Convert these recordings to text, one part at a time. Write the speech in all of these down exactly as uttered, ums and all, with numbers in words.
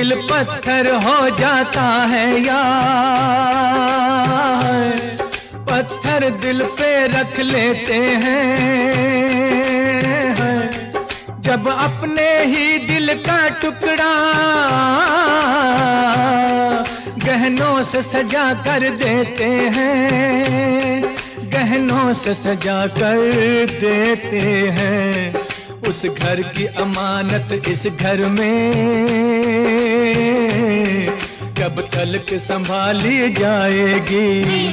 दिल पत्थर हो जाता है यार, पत्थर दिल पे रख लेते हैं। जब अपने ही दिल का टुकड़ा गहनों से सजा कर देते हैं, गहनों से सजा कर देते हैं। उस घर की अमानत इस घर में कब तक संभाली जाएगी।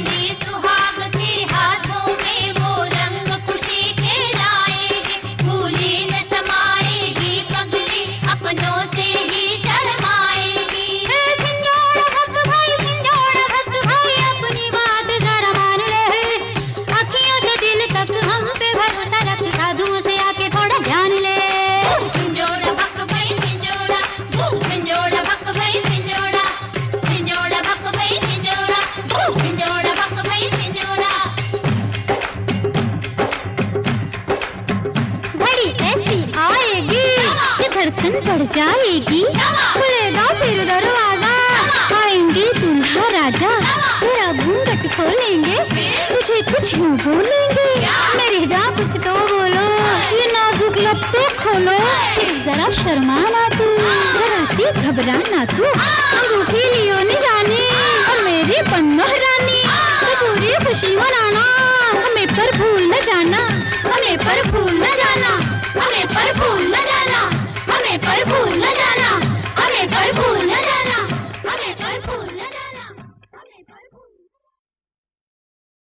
बढ़ जाएगी, खुलेगा फिर दरवाजा, आएंगे दूल्हा राजा, तेरा घूंघट खोलेंगे, तुझे कुछ यूं बोलेंगे, मेरे जा कुछ तो बोलो, ये नाजुक लब तो खोलो, जरा शर्माना तू, जरा सी घबराना तू, अंगूठी लियो न जाने और मेरी पन्नो रानी, पूरी खुशी मनाना, हमें पर भूल न जाना, हमें पर भूल